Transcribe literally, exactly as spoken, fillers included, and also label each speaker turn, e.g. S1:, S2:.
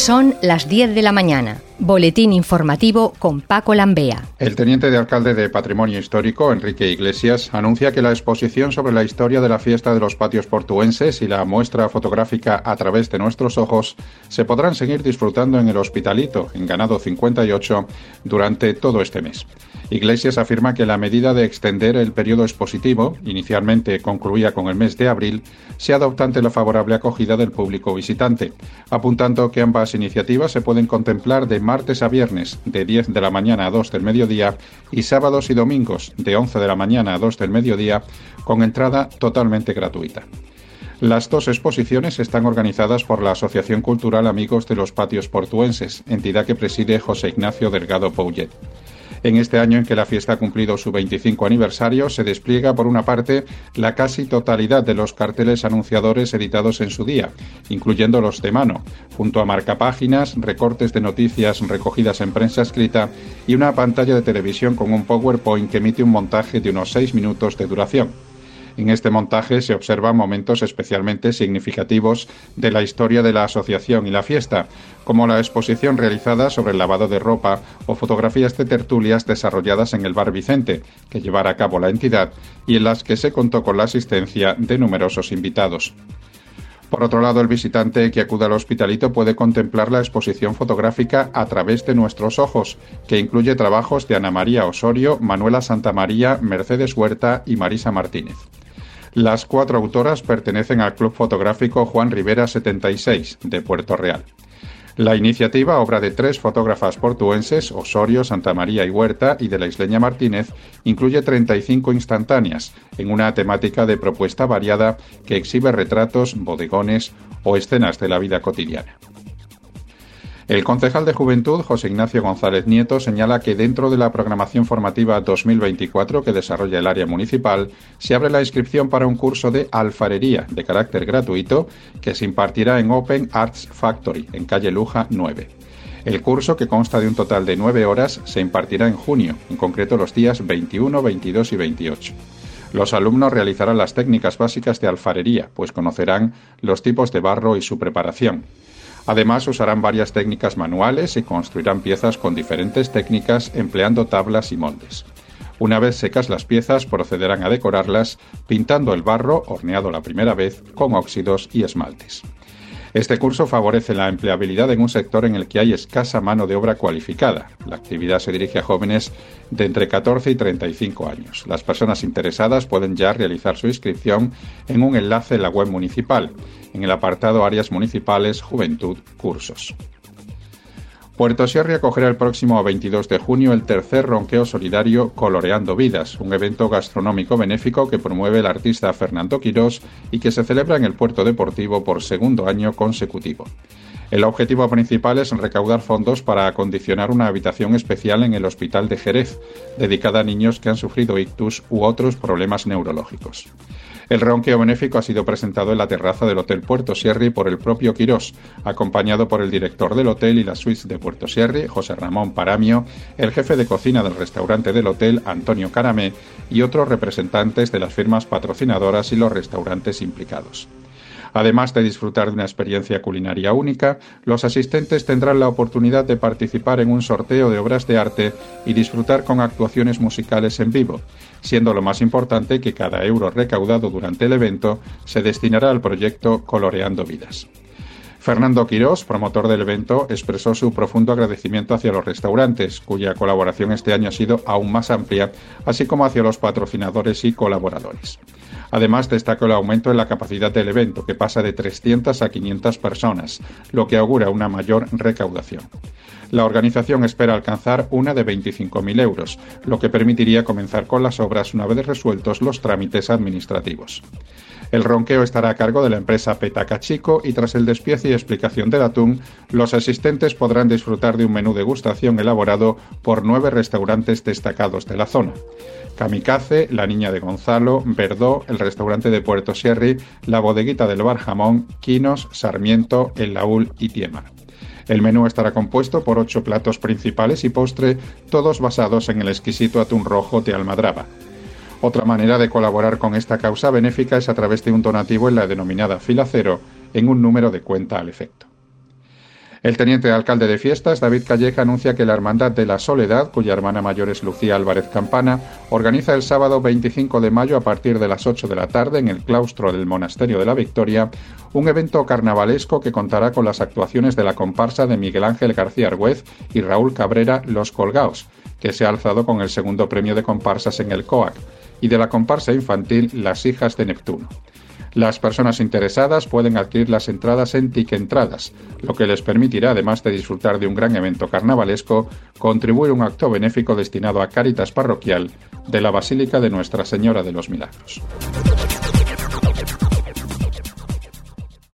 S1: Son las diez de la mañana. Boletín informativo con Paco Lambea.
S2: El teniente de alcalde de Patrimonio Histórico, Enrique Iglesias, anuncia que la exposición sobre la historia de la fiesta de los patios portuenses y la muestra fotográfica A través de nuestros ojos se podrán seguir disfrutando en el Hospitalito, en Ganado cincuenta y ocho, durante todo este mes. Iglesias afirma que la medida de extender el periodo expositivo, inicialmente concluía con el mes de abril, se adopta ante la favorable acogida del público visitante, apuntando que ambas iniciativas se pueden contemplar de martes a viernes, de diez de la mañana a dos del mediodía, y sábados y domingos, de once de la mañana a dos del mediodía, con entrada totalmente gratuita. Las dos exposiciones están organizadas por la Asociación Cultural Amigos de los Patios Portuenses, entidad que preside José Ignacio Delgado Pouget. En este año en que la fiesta ha cumplido su veinticinco aniversario, se despliega por una parte la casi totalidad de los carteles anunciadores editados en su día, incluyendo los de mano, junto a marcapáginas, recortes de noticias recogidas en prensa escrita y una pantalla de televisión con un PowerPoint que emite un montaje de unos seis minutos de duración. En este montaje se observan momentos especialmente significativos de la historia de la asociación y la fiesta, como la exposición realizada sobre el lavado de ropa o fotografías de tertulias desarrolladas en el Bar Vicente, que llevara a cabo la entidad, y en las que se contó con la asistencia de numerosos invitados. Por otro lado, el visitante que acuda al Hospitalito puede contemplar la exposición fotográfica A través de nuestros ojos, que incluye trabajos de Ana María Osorio, Manuela Santamaría, Mercedes Huerta y Marisa Martínez. Las cuatro autoras pertenecen al Club Fotográfico Juan Rivera setenta y seis, de Puerto Real. La iniciativa, obra de tres fotógrafas portuenses, Osorio, Santamaría y Huerta, y de la isleña Martínez, incluye treinta y cinco instantáneas, en una temática de propuesta variada que exhibe retratos, bodegones o escenas de la vida cotidiana. El concejal de Juventud, José Ignacio González Nieto, señala que dentro de la programación formativa dos mil veinticuatro que desarrolla el área municipal, se abre la inscripción para un curso de alfarería de carácter gratuito que se impartirá en Open Arts Factory, en calle Luja nueve. El curso, que consta de un total de nueve horas, se impartirá en junio, en concreto los días veintiuno, veintidós y veintiocho. Los alumnos realizarán las técnicas básicas de alfarería, pues conocerán los tipos de barro y su preparación. Además, usarán varias técnicas manuales y construirán piezas con diferentes técnicas empleando tablas y moldes. Una vez secas las piezas, procederán a decorarlas pintando el barro, horneado la primera vez, con óxidos y esmaltes. Este curso favorece la empleabilidad en un sector en el que hay escasa mano de obra cualificada. La actividad se dirige a jóvenes de entre catorce y treinta y cinco años. Las personas interesadas pueden ya realizar su inscripción en un enlace en la web municipal, en el apartado Áreas Municipales, Juventud, Cursos. Puerto Sierra acogerá el próximo veintidós de junio el tercer ronqueo solidario Coloreando Vidas, un evento gastronómico benéfico que promueve el artista Fernando Quirós y que se celebra en el puerto deportivo por segundo año consecutivo. El objetivo principal es recaudar fondos para acondicionar una habitación especial en el Hospital de Jerez, dedicada a niños que han sufrido ictus u otros problemas neurológicos. El ronqueo benéfico ha sido presentado en la terraza del Hotel Puerto Sierra por el propio Quirós, acompañado por el director del hotel y las suites de Puerto Sierra, José Ramón Paramio, el jefe de cocina del restaurante del hotel, Antonio Caramé, y otros representantes de las firmas patrocinadoras y los restaurantes implicados. Además de disfrutar de una experiencia culinaria única, los asistentes tendrán la oportunidad de participar en un sorteo de obras de arte y disfrutar con actuaciones musicales en vivo, siendo lo más importante que cada euro recaudado durante el evento se destinará al proyecto Coloreando Vidas. Fernando Quirós, promotor del evento, expresó su profundo agradecimiento hacia los restaurantes, cuya colaboración este año ha sido aún más amplia, así como hacia los patrocinadores y colaboradores. Además, destacó el aumento en la capacidad del evento, que pasa de trescientas a quinientas personas, lo que augura una mayor recaudación. La organización espera alcanzar una de veinticinco mil euros, lo que permitiría comenzar con las obras una vez resueltos los trámites administrativos. El ronqueo estará a cargo de la empresa Petaca Chico y tras el despiece y explicación del atún, los asistentes podrán disfrutar de un menú degustación elaborado por nueve restaurantes destacados de la zona. Kamikaze, La Niña de Gonzalo, Verdó, el restaurante de Puerto Sierra, la bodeguita del Bar Jamón, Quinos, Sarmiento, El Laúl y Tiemar. El menú estará compuesto por ocho platos principales y postre, todos basados en el exquisito atún rojo de Almadraba. Otra manera de colaborar con esta causa benéfica es a través de un donativo en la denominada fila cero, en un número de cuenta al efecto. El teniente alcalde de Fiestas, David Calleja, anuncia que la Hermandad de la Soledad, cuya hermana mayor es Lucía Álvarez Campana, organiza el sábado veinticinco de mayo a partir de las ocho de la tarde en el claustro del Monasterio de la Victoria un evento carnavalesco que contará con las actuaciones de la comparsa de Miguel Ángel García Argüez y Raúl Cabrera Los Colgaos, que se ha alzado con el segundo premio de comparsas en el C O A C, y de la comparsa infantil Las Hijas de Neptuno. Las personas interesadas pueden adquirir las entradas en Tiquentradas, lo que les permitirá, además de disfrutar de un gran evento carnavalesco, contribuir a un acto benéfico destinado a Cáritas Parroquial de la Basílica de Nuestra Señora de los Milagros.